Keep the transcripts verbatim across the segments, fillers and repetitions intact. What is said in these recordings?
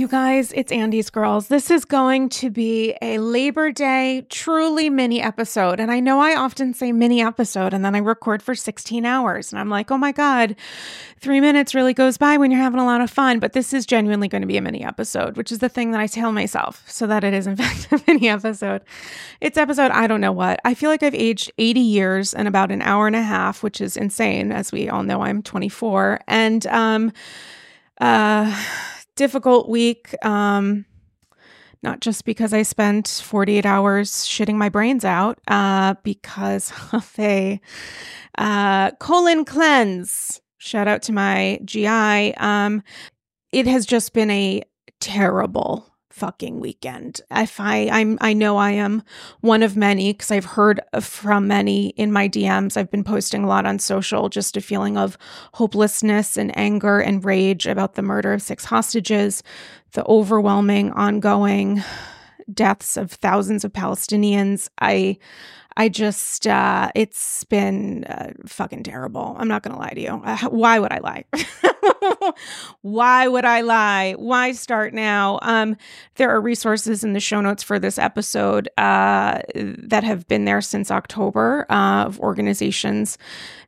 You guys, it's Andy's Girls. This is going to be a Labor Day truly mini episode. And I know I often say mini episode and then I record for sixteen hours. And I'm like, oh my God, three minutes really goes by when you're having a lot of fun. But this is genuinely going to be a mini episode, which is the thing that I tell myself so that it is in fact a mini episode. It's episode, I don't know what. I feel like I've aged eighty years in about an hour and a half, which is insane. As we all know, I'm twenty-four. And, um, uh, difficult week, um, not just because I spent forty-eight hours shitting my brains out, uh, because of a uh, colon cleanse. Shout out to my G I. Um, it has just been a terrible fucking weekend. If I, I'm, I know I am one of many because I've heard from many in my D Ms. I've been posting a lot on social, just a feeling of hopelessness and anger and rage about the murder of six hostages, the overwhelming, ongoing deaths of thousands of Palestinians. I, I just, uh, it's been uh, fucking terrible. I'm not going to lie to you. Uh, why would I lie? Why would I lie? Why start now? Um, there are resources in the show notes for this episode uh, that have been there since October uh, of organizations.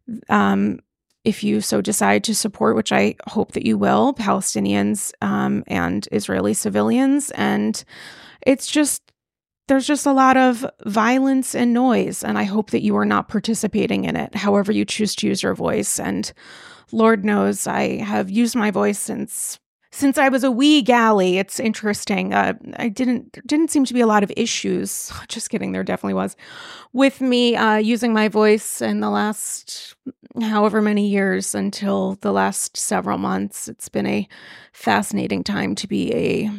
Um, if you so decide to support, which I hope that you will, Palestinians um, and Israeli civilians. And it's just, there's just a lot of violence and noise. And I hope that you are not participating in it, however you choose to use your voice. And Lord knows I have used my voice since since I was a wee galley. It's interesting. Uh, I didn't there didn't seem to be a lot of issues. Just kidding. There definitely was with me uh, using my voice in the last however many years until the last several months. It's been a fascinating time to be a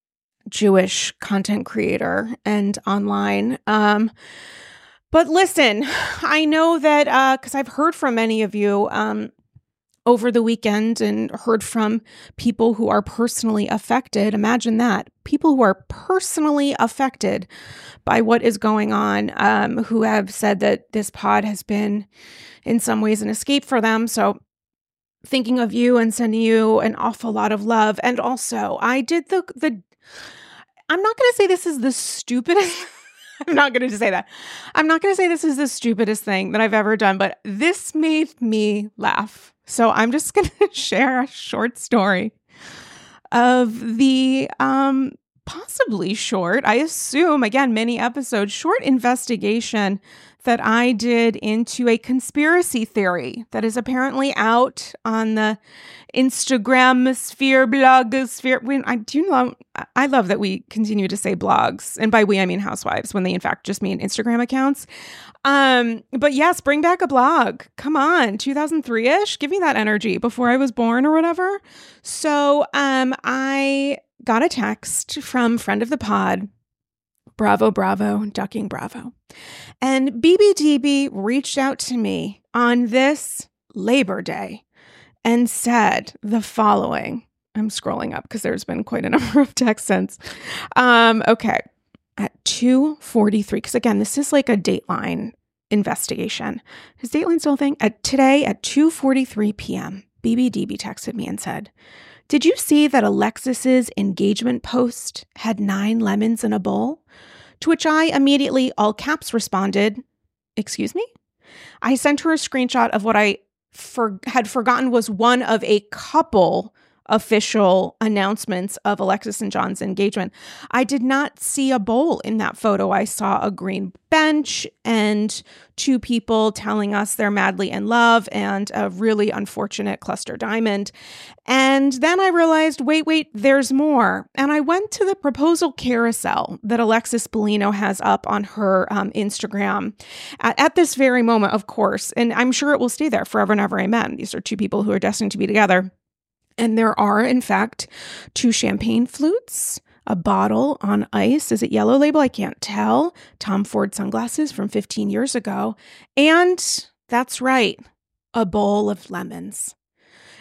Jewish content creator and online. Um, but listen, I know that uh, because I've heard from many of you. Um, over the weekend and heard from people who are personally affected. Imagine that. People who are personally affected by what is going on, um, who have said that this pod has been in some ways an escape for them. So thinking of you and sending you an awful lot of love. And also I did the, the, I'm not going to say this is the stupidest I'm not going to say that. I'm not going to say this is the stupidest thing that I've ever done, but this made me laugh. So I'm just going to share a short story of the um, possibly short, I assume, again, many episodes, short investigation that I did into a conspiracy theory that is apparently out on the Instagram sphere, blog sphere. When I do love, I love that we continue to say blogs, and by we I mean housewives, when they in fact just mean Instagram accounts. Um, but yes, bring back a blog. Come on, two thousand three-ish. Give me that energy before I was born or whatever. So, um, I got a text from friend of the pod. Bravo, bravo, ducking bravo. And B B D B reached out to me on this Labor Day and said the following. I'm scrolling up because there's been quite a number of texts since. Um, okay. At two forty-three, because again, this is like a Dateline investigation. Is Dateline still a thing? At today at two forty-three p.m., B B D B texted me and said, "Did you see that Alexis's engagement post had nine lemons in a bowl?" To which I immediately, all caps, responded, "Excuse me?" I sent her a screenshot of what I for- had forgotten was one of a couple official announcements of Alexis and John's engagement. I did not see a bowl in that photo. I saw a green bench and two people telling us they're madly in love and a really unfortunate cluster diamond. And then I realized, wait, wait, there's more. And I went to the proposal carousel that Alexis Bellino has up on her um, Instagram at, at this very moment, of course. And I'm sure it will stay there forever and ever. Amen. These are two people who are destined to be together. And there are, in fact, two champagne flutes, a bottle on ice. Is it Yellow Label? I can't tell. Tom Ford sunglasses from fifteen years ago. And that's right, a bowl of lemons.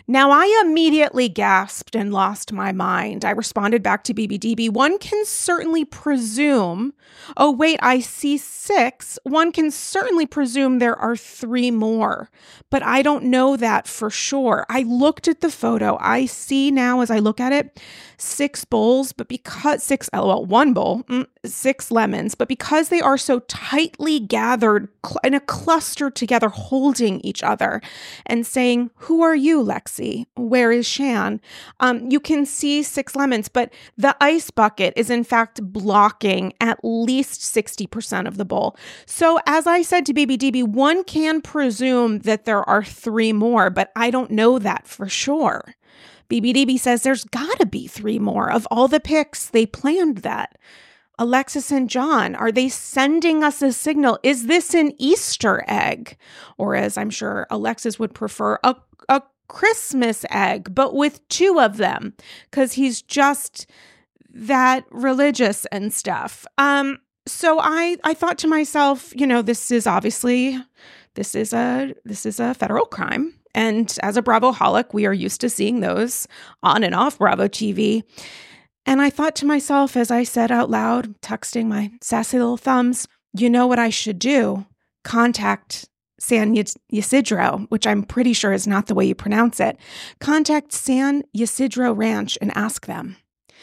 Now, I immediately gasped and lost my mind. I responded back to B B D B. One can certainly presume, oh, wait, I see six. One can certainly presume there are three more, but I don't know that for sure. I looked at the photo. I see now as I look at it, six bowls, but because six, well, one bowl, six lemons, but because they are so tightly gathered in a cluster together, holding each other and saying, who are you, Lexi? Where is Shan? Um, you can see six lemons, but the ice bucket is in fact blocking at least sixty percent of the bowl. So as I said to B B D B, one can presume that there are three more, but I don't know that for sure. B B D B says there's gotta be three more. Of all the picks, they planned that. Alexis and John, are they sending us a signal? Is this an Easter egg? Or as I'm sure Alexis would prefer, a, a Christmas egg, but with two of them, because he's just that religious and stuff. Um, so I, I thought to myself, you know, this is obviously, this is a, this is a federal crime. And as a Bravoholic, we are used to seeing those on and off Bravo T V. And I thought to myself, as I said out loud, texting my sassy little thumbs, you know what I should do? Contact San Ysidro, which I'm pretty sure is not the way you pronounce it. Contact San Ysidro Ranch and ask them.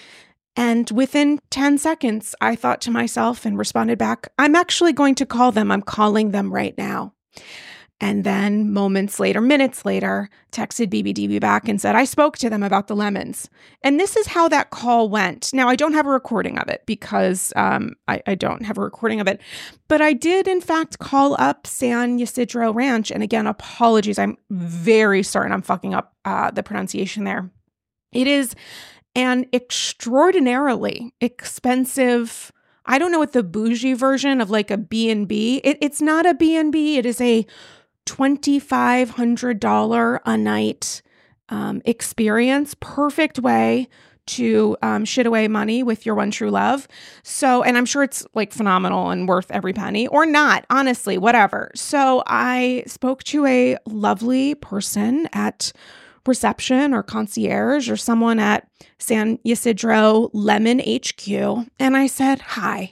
And within ten seconds, I thought to myself and responded back, I'm actually going to call them. I'm calling them right now. And then moments later, minutes later, texted B B D B back and said, I spoke to them about the lemons. And this is how that call went. Now, I don't have a recording of it because um, I, I don't have a recording of it. But I did, in fact, call up San Ysidro Ranch. And again, apologies. I'm very certain I'm fucking up uh, the pronunciation there. It is an extraordinarily expensive, I don't know what the bougie version of like a B and B. It, it's not a B and B. It is a twenty-five hundred dollars a night um, experience. Perfect way to um, shit away money with your one true love. So, and I'm sure it's like phenomenal and worth every penny or not, honestly, whatever. So I spoke to a lovely person at reception or concierge or someone at San Ysidro Lemon H Q. And I said, hi,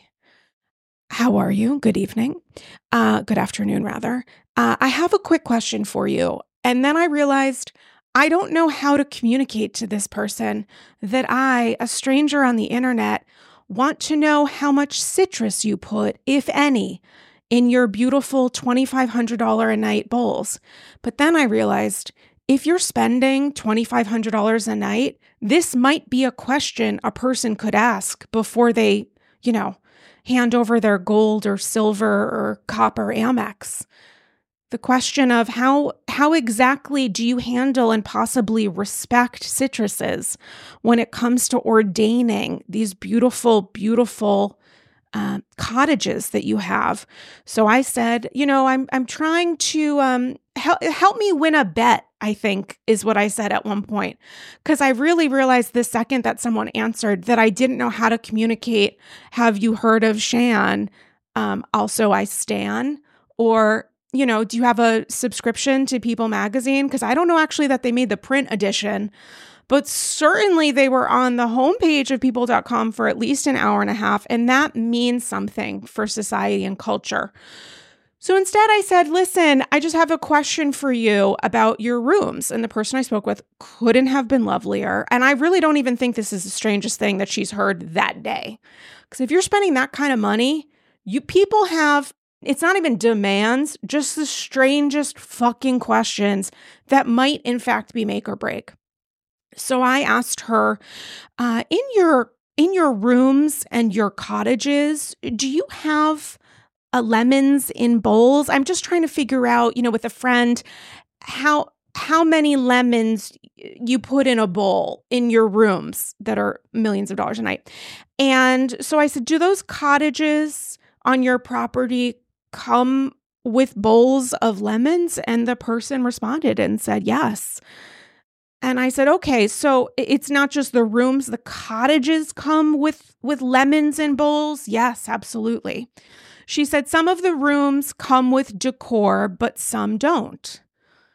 how are you? Good evening. Uh, good afternoon, rather. Uh, I have a quick question for you. And then I realized I don't know how to communicate to this person that I, a stranger on the internet, want to know how much citrus you put, if any, in your beautiful twenty-five hundred dollars a night bowls. But then I realized if you're spending twenty-five hundred dollars a night, this might be a question a person could ask before they, you know, hand over their gold or silver or copper Amex. The question of how how exactly do you handle and possibly respect citruses when it comes to ordaining these beautiful, beautiful uh, cottages that you have? So I said, you know, I'm I'm trying to um, help help me win a bet, I think is what I said at one point, because I really realized the second that someone answered that I didn't know how to communicate. Have you heard of Shan? Um, also, I stan, or you know, do you have a subscription to People Magazine? Because I don't know actually that they made the print edition, but certainly they were on the homepage of people dot com for at least an hour and a half. And that means something for society and culture. So instead I said, listen, I just have a question for you about your rooms. And the person I spoke with couldn't have been lovelier. And I really don't even think this is the strangest thing that she's heard that day. Because if you're spending that kind of money, you people have, it's not even demands, just the strangest fucking questions that might in fact be make or break. So I asked her, uh, in your in your rooms and your cottages, do you have uh, lemons in bowls? I'm just trying to figure out, you know, with a friend, how how many lemons you put in a bowl in your rooms that are millions of dollars a night. And so I said, do those cottages on your property come with bowls of lemons? And the person responded and said, yes. And I said, okay, so it's not just the rooms, the cottages come with, with lemons in bowls? Yes, absolutely. She said, some of the rooms come with decor, but some don't.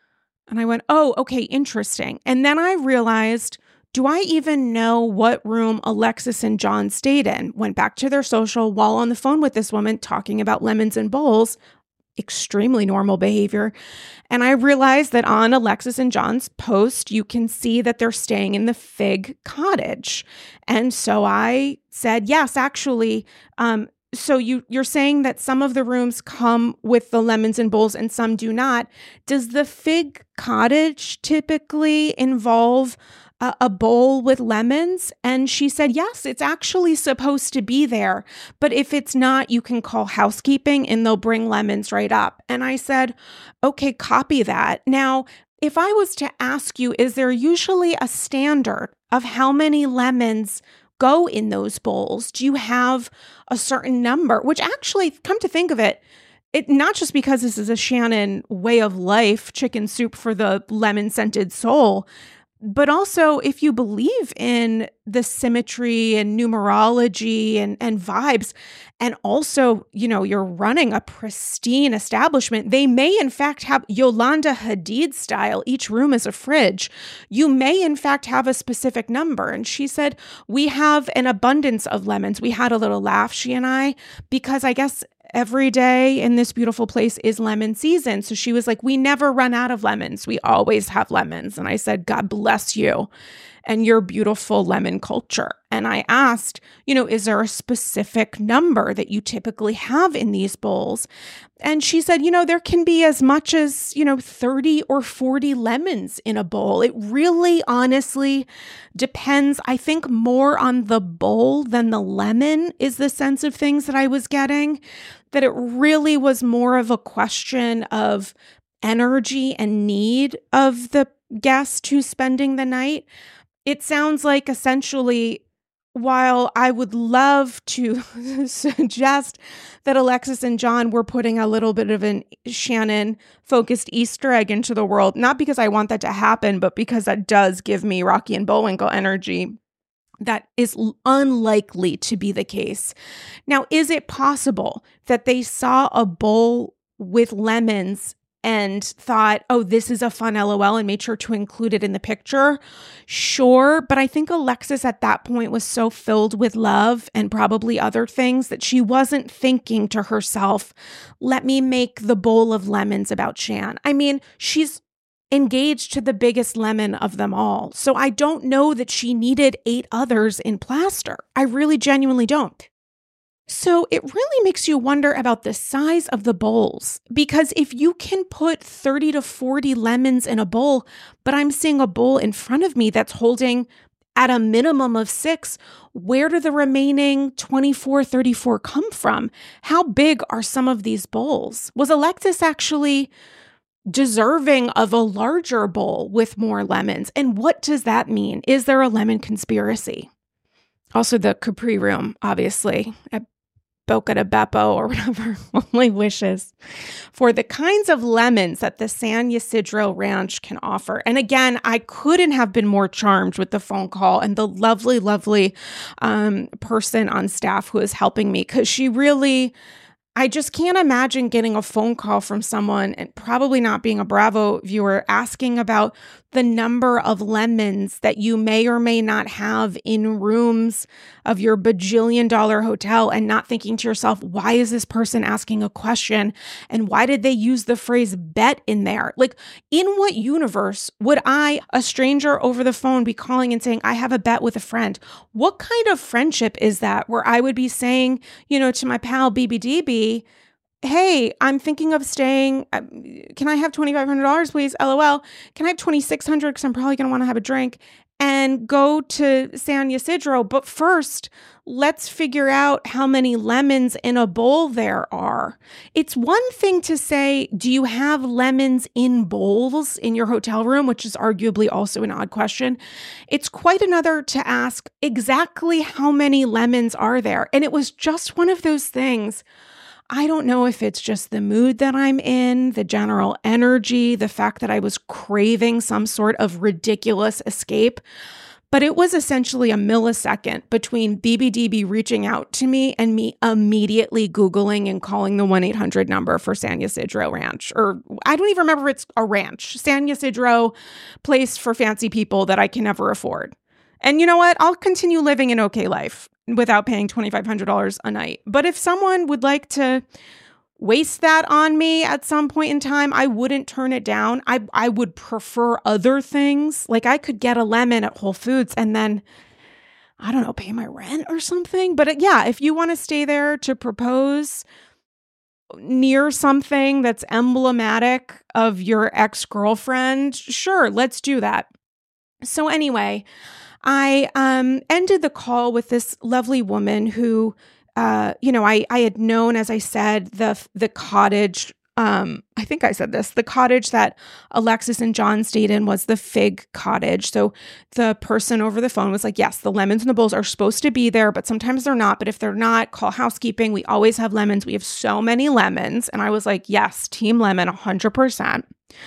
And I went, oh, okay, interesting. And then I realized, do I even know what room Alexis and John stayed in? Went back to their social while on the phone with this woman talking about lemons and bowls. Extremely normal behavior. And I realized that on Alexis and John's post, you can see that they're staying in the Fig Cottage. And so I said, yes, actually, um, so you, you're saying that some of the rooms come with the lemons and bowls and some do not. Does the Fig Cottage typically involve a, a bowl with lemons? And she said, yes, it's actually supposed to be there. But if it's not, you can call housekeeping and they'll bring lemons right up. And I said, okay, copy that. Now, if I was to ask you, is there usually a standard of how many lemons go in those bowls? Do you have a certain number? Which actually, come to think of it, it not just because this is a Shannon way of life, chicken soup for the lemon-scented soul, but also if you believe in the symmetry and numerology and, and vibes, and also, you know, you're running a pristine establishment, they may in fact have Yolanda Hadid style, each room is a fridge. You may in fact have a specific number. And she said, we have an abundance of lemons. We had a little laugh, she and I, because I guess every day in this beautiful place is lemon season. So she was like, we never run out of lemons. We always have lemons. And I said, God bless you and your beautiful lemon culture. And I asked, you know, is there a specific number that you typically have in these bowls? And she said, you know, there can be as much as, you know, thirty or forty lemons in a bowl. It really honestly depends, I think, more on the bowl than the lemon is the sense of things that I was getting, that it really was more of a question of energy and need of the guest who's spending the night. It sounds like essentially, while I would love to suggest that Alexis and John were putting a little bit of an Shannon-focused Easter egg into the world, not because I want that to happen, but because that does give me Rocky and Bullwinkle energy, that is unlikely to be the case. Now, is it possible that they saw a bowl with lemons and thought, oh, this is a fun L O L and made sure to include it in the picture? Sure. But I think Alexis at that point was so filled with love and probably other things that she wasn't thinking to herself, let me make the bowl of lemons about Shan. I mean, she's engaged to the biggest lemon of them all. So I don't know that she needed eight others in plaster. I really genuinely don't. So it really makes you wonder about the size of the bowls, because if you can put thirty to forty lemons in a bowl, but I'm seeing a bowl in front of me that's holding at a minimum of six, where do the remaining twenty-four, thirty-four come from? How big are some of these bowls? Was Alexis actually deserving of a larger bowl with more lemons? And what does that mean? Is there a lemon conspiracy? Also, the Capri room, obviously, at Boca de Beppo or whatever, only wishes for the kinds of lemons that the San Ysidro Ranch can offer. And again, I couldn't have been more charmed with the phone call and the lovely, lovely um, person on staff who is helping me, because she really... I just can't imagine getting a phone call from someone, and probably not being a Bravo viewer, asking about the number of lemons that you may or may not have in rooms of your bajillion dollar hotel, and not thinking to yourself, why is this person asking a question? And why did they use the phrase bet in there? Like, in what universe would I, a stranger over the phone, be calling and saying, I have a bet with a friend? What kind of friendship is that, where I would be saying, you know, to my pal B B D B, hey, I'm thinking of staying. Uh, can I have twenty-five hundred dollars, please? LOL. Can I have twenty-six hundred dollars? Because I'm probably going to want to have a drink and go to San Ysidro. But first, let's figure out how many lemons in a bowl there are. It's one thing to say, do you have lemons in bowls in your hotel room, which is arguably also an odd question. It's quite another to ask exactly how many lemons are there. And it was just one of those things. I don't know if it's just the mood that I'm in, the general energy, the fact that I was craving some sort of ridiculous escape. But it was essentially a millisecond between B B D B reaching out to me and me immediately Googling and calling the one eight hundred number for San Ysidro Ranch. Or I don't even remember if it's a ranch. San Ysidro, place for fancy people that I can never afford. And you know what? I'll continue living an okay life without paying twenty-five hundred dollars a night. But if someone would like to waste that on me at some point in time, I wouldn't turn it down. I I would prefer other things. Like I could get a lemon at Whole Foods and then, I don't know, pay my rent or something. But uh, yeah, if you want to stay there to propose near something that's emblematic of your ex-girlfriend, sure, let's do that. So anyway, I um, ended the call with this lovely woman who Uh, you know, I, I had known, as I said, the the cottage, um, I think I said this, the cottage that Alexis and John stayed in was the Fig Cottage. So the person over the phone was like, yes, the lemons and the bowls are supposed to be there, but sometimes they're not. But if they're not, call housekeeping. We always have lemons. We have so many lemons. And I was like, yes, team lemon, one hundred percent.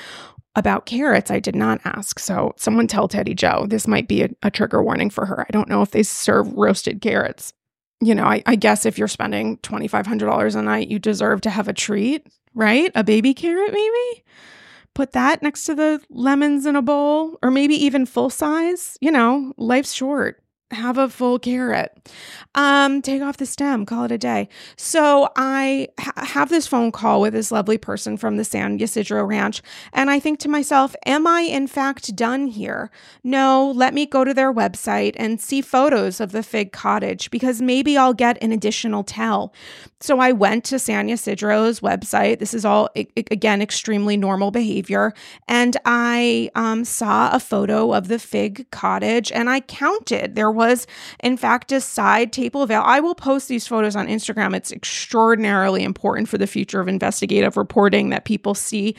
About carrots, I did not ask. So someone tell Teddy Joe, this might be a, a trigger warning for her. I don't know if they serve roasted carrots. You know, I, I guess if you're spending twenty-five hundred dollars a night, you deserve to have a treat, right? A baby carrot, maybe? Put that next to the lemons in a bowl, or maybe even full size. You know, life's short. Have a full carrot. Um, take off the stem, call it a day. So I ha- have this phone call with this lovely person from the San Ysidro Ranch. And I think to myself, am I in fact done here? No, let me go to their website and see photos of the Fig Cottage, because maybe I'll get an additional tell. So I went to San Ysidro's website. This is all, I- again, extremely normal behavior. And I um, saw a photo of the Fig Cottage, and I counted. There was was, in fact, a side table veil. I will post these photos on Instagram. It's extraordinarily important for the future of investigative reporting that people see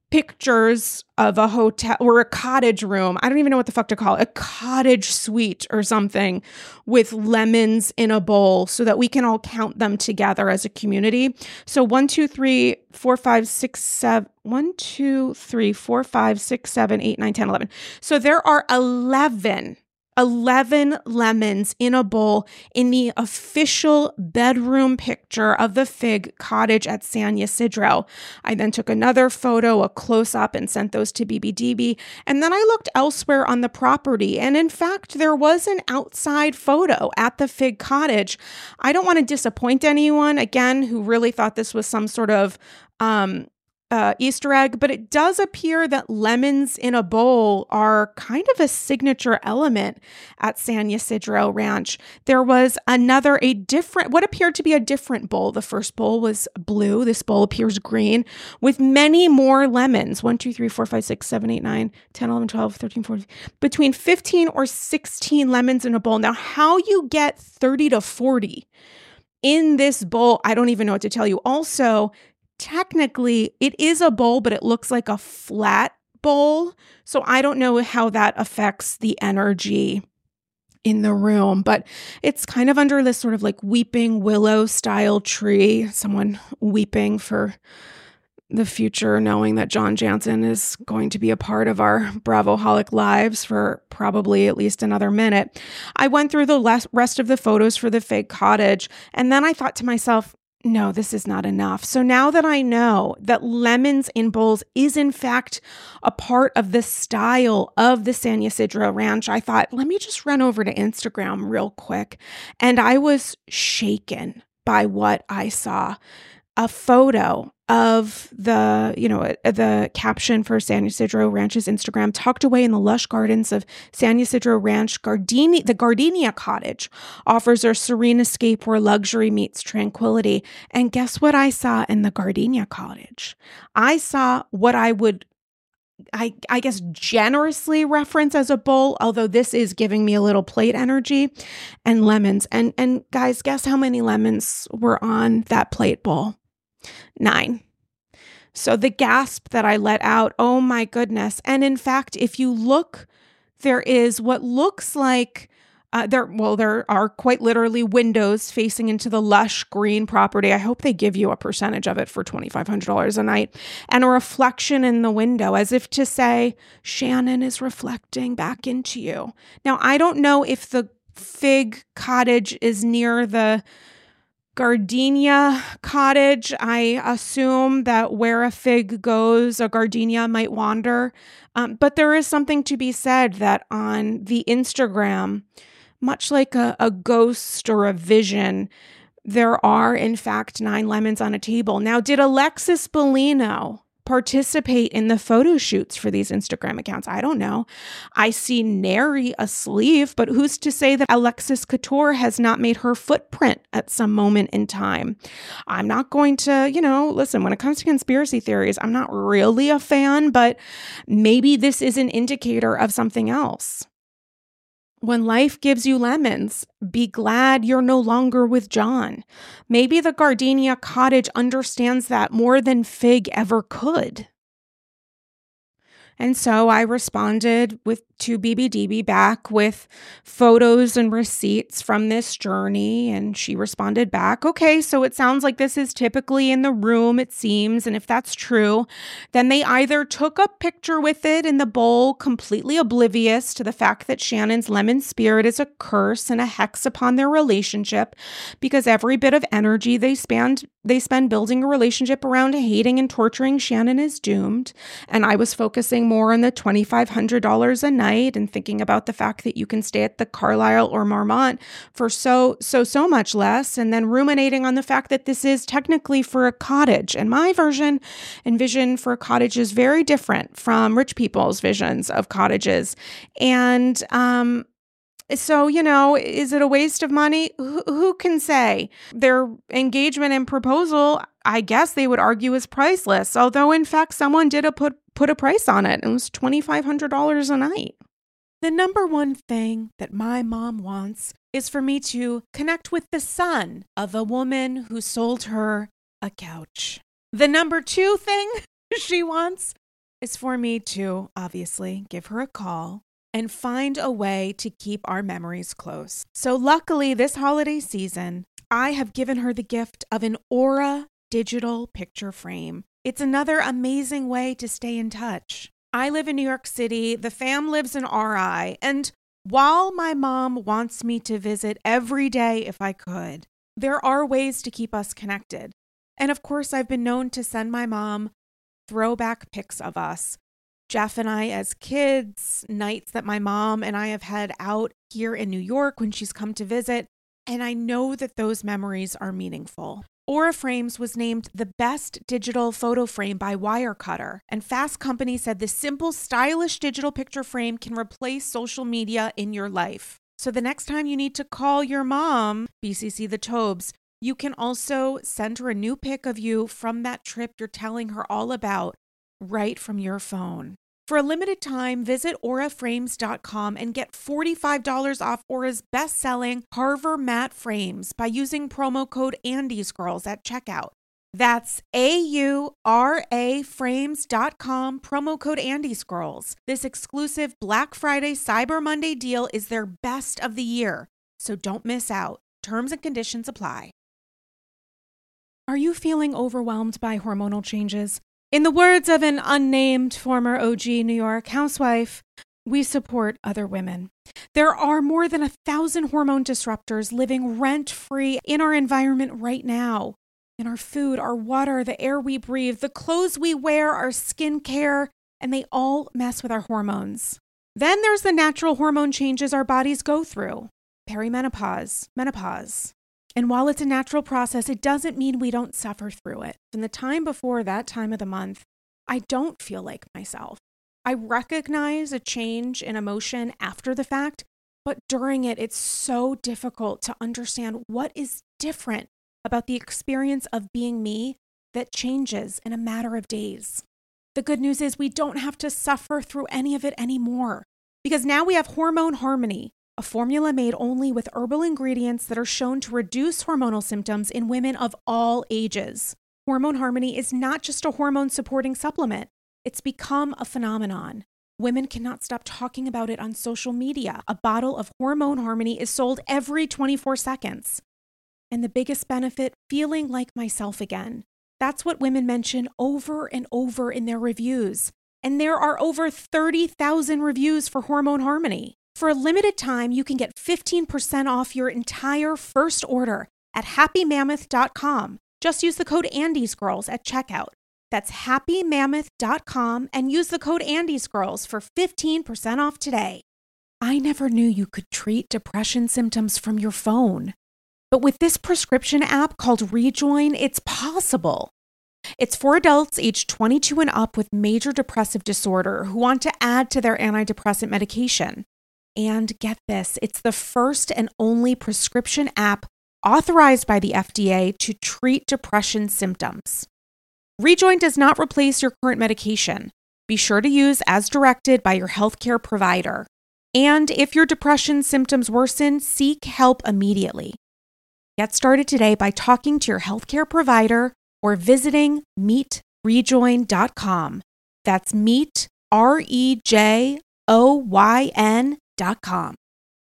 pictures of a hotel or a cottage room. I don't even know what the fuck to call it, a cottage suite or something with lemons in a bowl so that we can all count them together as a community. So one, two, three, four, five, six, seven, one, two, three, four, five, six, seven, eight, nine, ten, eleven. So there are eleven eleven lemons in a bowl in the official bedroom picture of the Fig Cottage at San Ysidro. I then took another photo, a close-up, and sent those to B B D B. And then I looked elsewhere on the property. And in fact, there was an outside photo at the Fig Cottage. I don't want to disappoint anyone, again, who really thought this was some sort of um, Uh, Easter egg, but it does appear that lemons in a bowl are kind of a signature element at San Ysidro Ranch. There was another, a different, what appeared to be a different bowl. The first bowl was blue. This bowl appears green with many more lemons. one, two, three, four, five, six, seven, eight, nine, ten, eleven, twelve, thirteen, fourteen, between fifteen or sixteen lemons in a bowl. Now, how you get thirty to forty in this bowl, I don't even know what to tell you. Also, technically, it is a bowl, but it looks like a flat bowl. So I don't know how that affects the energy in the room, but it's kind of under this sort of like weeping willow style tree, someone weeping for the future, knowing that John Jansen is going to be a part of our Bravoholic lives for probably at least another minute. I went through the rest of the photos for the Fig Cottage, and then I thought to myself, no, this is not enough. So now that I know that lemons in bowls is in fact a part of the style of the San Ysidro Ranch, I thought, let me just run over to Instagram real quick. And I was shaken by what I saw. A photo of the, you know, the caption for San Ysidro Ranch's Instagram, tucked away in the lush gardens of San Ysidro Ranch, Gardini, the Gardenia Cottage offers a serene escape where luxury meets tranquility. And guess what I saw in the Gardenia Cottage? I saw what I would I, I guess generously reference as a bowl, although this is giving me a little plate energy, and lemons. And and guys, guess how many lemons were on that plate bowl? Nine. So the gasp that I let out, oh my goodness. And in fact, if you look, there is what looks like Uh, there, well, there are quite literally windows facing into the lush green property. I hope they give you a percentage of it for twenty-five hundred dollars a night, and a reflection in the window as if to say, Shannon is reflecting back into you. Now, I don't know if the Fig Cottage is near the Gardenia Cottage. I assume that where a fig goes, a gardenia might wander. Um, but there is something to be said that on the Instagram, much like a, a ghost or a vision, there are, in fact, nine lemons on a table. Now, did Alexis Bellino participate in the photo shoots for these Instagram accounts? I don't know. I see nary a sleeve, but who's to say that Alexis Couture has not made her footprint at some moment in time? I'm not going to, you know, listen, when it comes to conspiracy theories, I'm not really a fan, but maybe this is an indicator of something else. When life gives you lemons, be glad you're no longer with John. Maybe the Gardenia Cottage understands that more than Fig ever could. And so I responded with to B B D B back with photos and receipts from this journey. And she responded back, okay, so it sounds like this is typically in the room, it seems. And if that's true, then they either took a picture with it in the bowl, completely oblivious to the fact that Shannon's lemon spirit is a curse and a hex upon their relationship, because every bit of energy they spend, they spend building a relationship around hating and torturing Shannon is doomed. And I was focusing more on the twenty-five hundred dollars a night and thinking about the fact that you can stay at the Carlisle or Marmont for so, so, so much less. And then ruminating on the fact that this is technically for a cottage. And my version and vision for a cottage is very different from rich people's visions of cottages. And, um, So, you know, is it a waste of money? Who, who can say? Their engagement and proposal, I guess they would argue, is priceless. Although, in fact, someone did a put, put a price on it. It was twenty-five hundred dollars a night. The number one thing that my mom wants is for me to connect with the son of a woman who sold her a couch. The number two thing she wants is for me to, obviously, give her a call and find a way to keep our memories close. So luckily, this holiday season, I have given her the gift of an Aura digital picture frame. It's another amazing way to stay in touch. I live in New York City, the fam lives in R I, and while my mom wants me to visit every day if I could, there are ways to keep us connected. And of course, I've been known to send my mom throwback pics of us. Jeff and I as kids, nights that my mom and I have had out here in New York when she's come to visit. And I know that those memories are meaningful. Aura Frames was named the best digital photo frame by Wirecutter. And Fast Company said the simple, stylish digital picture frame can replace social media in your life. So the next time you need to call your mom, B C C the Tobes, you can also send her a new pic of you from that trip you're telling her all about right from your phone. For a limited time, visit aura frames dot com and get forty-five dollars off Aura's best-selling Carver matte frames by using promo code AndysGirls at checkout. That's A U R A frames dot com, promo code AndysGirls. This exclusive Black Friday Cyber Monday deal is their best of the year, so don't miss out. Terms and conditions apply. Are you feeling overwhelmed by hormonal changes? In the words of an unnamed former O G New York housewife, we support other women. There are more than a thousand hormone disruptors living rent-free in our environment right now. In our food, our water, the air we breathe, the clothes we wear, our skincare, and they all mess with our hormones. Then there's the natural hormone changes our bodies go through. Perimenopause, menopause. And while it's a natural process, it doesn't mean we don't suffer through it. In the time before that time of the month, I don't feel like myself. I recognize a change in emotion after the fact, but during it, it's so difficult to understand what is different about the experience of being me that changes in a matter of days. The good news is we don't have to suffer through any of it anymore, because now we have Hormone Harmony, a formula made only with herbal ingredients that are shown to reduce hormonal symptoms in women of all ages. Hormone Harmony is not just a hormone-supporting supplement. It's become a phenomenon. Women cannot stop talking about it on social media. A bottle of Hormone Harmony is sold every twenty-four seconds. And the biggest benefit, feeling like myself again. That's what women mention over and over in their reviews. And there are over thirty thousand reviews for Hormone Harmony. For a limited time, you can get fifteen percent off your entire first order at happy mammoth dot com. Just use the code AndysGirls at checkout. That's happy mammoth dot com and use the code AndysGirls for fifteen percent off today. I never knew you could treat depression symptoms from your phone. But with this prescription app called Rejoin, it's possible. It's for adults aged twenty-two and up with major depressive disorder who want to add to their antidepressant medication. And get this, it's the first and only prescription app authorized by the F D A to treat depression symptoms. Rejoin does not replace your current medication. Be sure to use as directed by your healthcare provider. And if your depression symptoms worsen, seek help immediately. Get started today by talking to your healthcare provider or visiting meet rejoin dot com. That's meet, R E J O Y N dot com.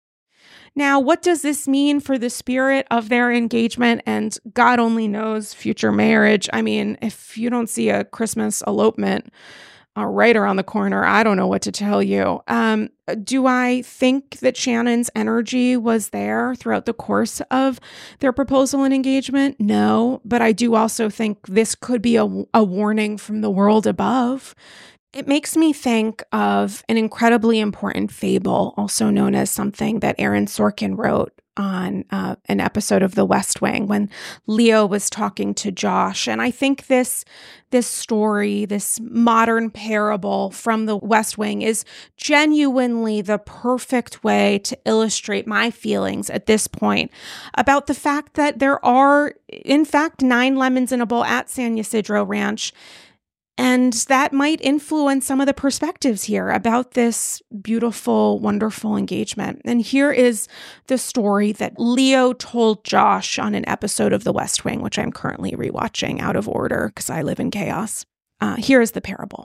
Now, what does this mean for the spirit of their engagement and God only knows future marriage? I mean, if you don't see a Christmas elopement uh, right around the corner, I don't know what to tell you. Um, do I think that Shannon's energy was there throughout the course of their proposal and engagement? No, but I do also think this could be a, a warning from the world above. It makes me think of an incredibly important fable, also known as something that Aaron Sorkin wrote on uh, an episode of The West Wing when Leo was talking to Josh. And I think this, this story, this modern parable from The West Wing is genuinely the perfect way to illustrate my feelings at this point about the fact that there are, in fact, nine lemons in a bowl at San Ysidro Ranch. And that might influence some of the perspectives here about this beautiful, wonderful engagement. And here is the story that Leo told Josh on an episode of The West Wing, which I'm currently rewatching out of order because I live in chaos. Uh, here is the parable.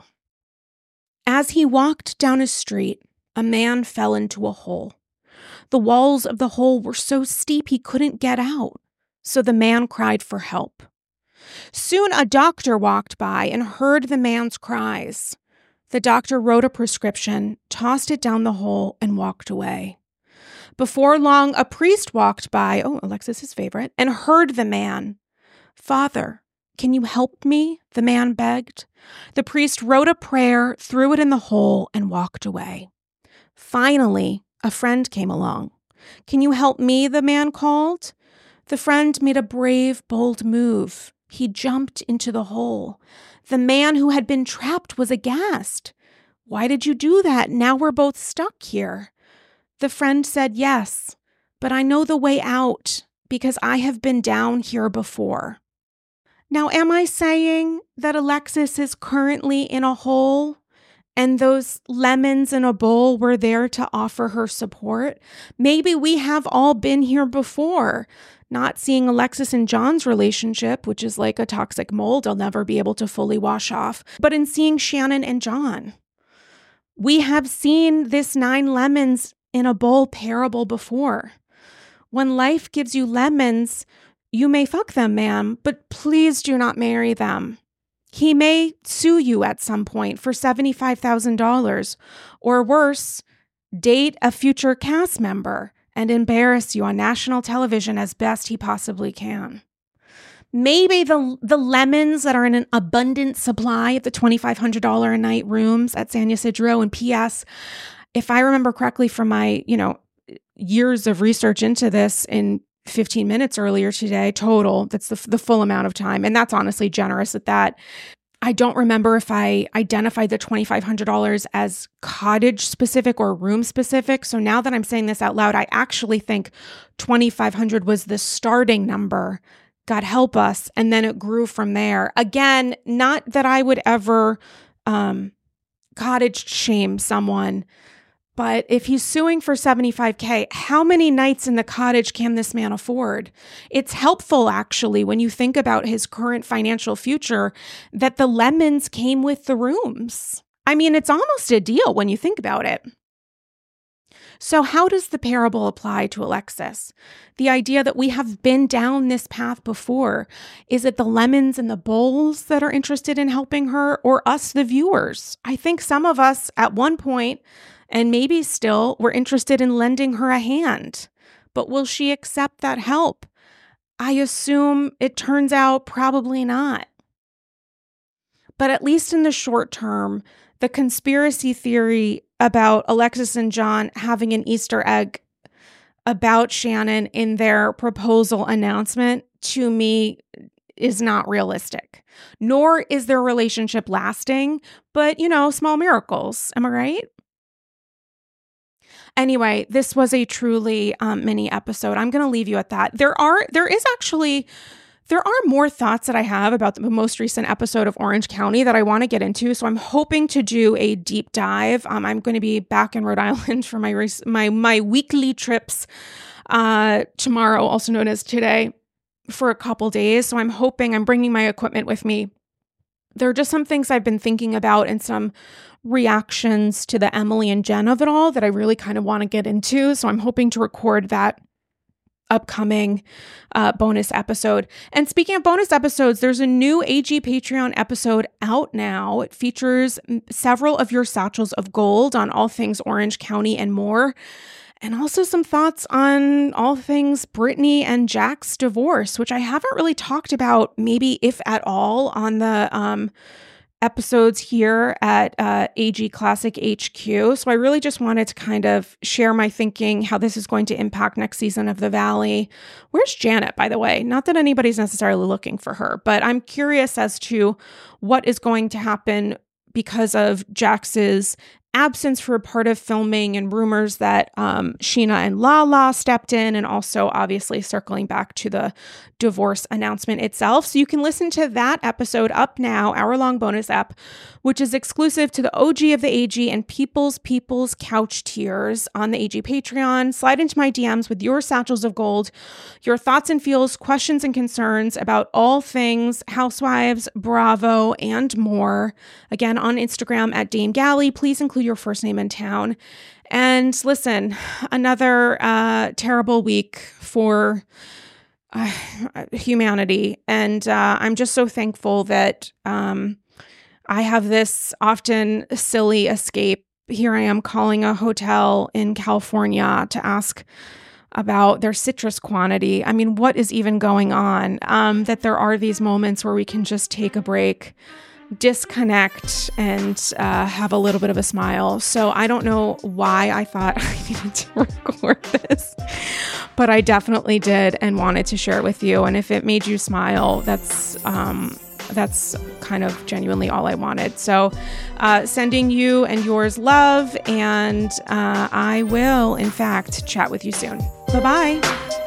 As he walked down a street, a man fell into a hole. The walls of the hole were so steep he couldn't get out, so the man cried for help. Soon a doctor walked by and heard the man's cries. The doctor wrote a prescription, tossed it down the hole, and walked away. Before long, a priest walked by, oh, Alexis's favorite, and heard the man. "Father, can you help me?" the man begged. The priest wrote a prayer, threw it in the hole, and walked away. Finally, a friend came along. "Can you help me?" the man called. The friend made a brave, bold move. He jumped into the hole. The man who had been trapped was aghast. "Why did you do that? Now we're both stuck here." The friend said, "Yes, but I know the way out because I have been down here before." Now, am I saying that Alexis is currently in a hole and those lemons in a bowl were there to offer her support? Maybe we have all been here before. Not seeing Alexis and John's relationship, which is like a toxic mold I'll never be able to fully wash off, but in seeing Shannon and John. We have seen this nine lemons in a bowl parable before. When life gives you lemons, you may fuck them, ma'am, but please do not marry them. He may sue you at some point for seventy-five thousand dollars, or worse, date a future cast member and embarrass you on national television as best he possibly can. Maybe the the lemons that are in an abundant supply at the twenty-five hundred dollars a night rooms at San Ysidro. And P S, if I remember correctly from my, you know, years of research into this in fifteen minutes earlier today, total, that's the, the full amount of time. And that's honestly generous at that. I don't remember if I identified the twenty-five hundred dollars as cottage specific or room specific. So now that I'm saying this out loud, I actually think twenty-five hundred dollars was the starting number. God help us. And then it grew from there. Again, not that I would ever um, cottage shame someone, but if he's suing for seventy-five K, how many nights in the cottage can this man afford? It's helpful, actually, when you think about his current financial future, that the lemons came with the rooms. I mean, it's almost a deal when you think about it. So how does the parable apply to Alexis? The idea that we have been down this path before. Is it the lemons and the bowls that are interested in helping her, or us, the viewers? I think some of us at one point, and maybe still, were interested in lending her a hand. But will she accept that help? I assume it turns out probably not. But at least in the short term, the conspiracy theory about Alexis and John having an Easter egg about Shannon in their proposal announcement, to me, is not realistic. Nor is their relationship lasting, but, you know, small miracles. Am I right? Anyway, this was a truly um, mini episode. I'm going to leave you at that. There are, there is actually... There are more thoughts that I have about the most recent episode of Orange County that I want to get into. So I'm hoping to do a deep dive. Um, I'm going to be back in Rhode Island for my my my weekly trips uh, tomorrow, also known as today, for a couple days. So I'm hoping I'm bringing my equipment with me. There are just some things I've been thinking about and some reactions to the Emily and Jen of it all that I really kind of want to get into. So I'm hoping to record that upcoming uh, bonus episode. And speaking of bonus episodes, there's a new A G Patreon episode out now. It features several of your satchels of gold on all things Orange County and more. And also some thoughts on all things Brittany and Jack's divorce, which I haven't really talked about, maybe if at all, on the um, episodes here at uh, A G Classic H Q. So I really just wanted to kind of share my thinking, how this is going to impact next season of The Valley. Where's Janet, by the way? Not that anybody's necessarily looking for her, but I'm curious as to what is going to happen because of Jax's absence for a part of filming and rumors that um, Sheena and Lala stepped in, and also obviously circling back to the divorce announcement itself. So you can listen to that episode up now, hour-long bonus app, which is exclusive to the O G of the A G and People's People's Couch tiers on the A G Patreon. Slide into my D Ms with your satchels of gold, your thoughts and feels, questions and concerns about all things Housewives, Bravo, and more. Again, on Instagram at Dame Galley. Please include your first name and town. And listen, another uh, terrible week for uh, humanity. And uh, I'm just so thankful that um, I have this often silly escape. Here I am calling a hotel in California to ask about their citrus quantity. I mean, what is even going on? Um, that there are these moments where we can just take a break, disconnect, and uh, have a little bit of a smile. So I don't know why I thought I needed to record this, but I definitely did and wanted to share it with you. And if it made you smile, that's um, that's kind of genuinely all I wanted. So uh, sending you and yours love, and uh, I will, in fact, chat with you soon. Bye-bye.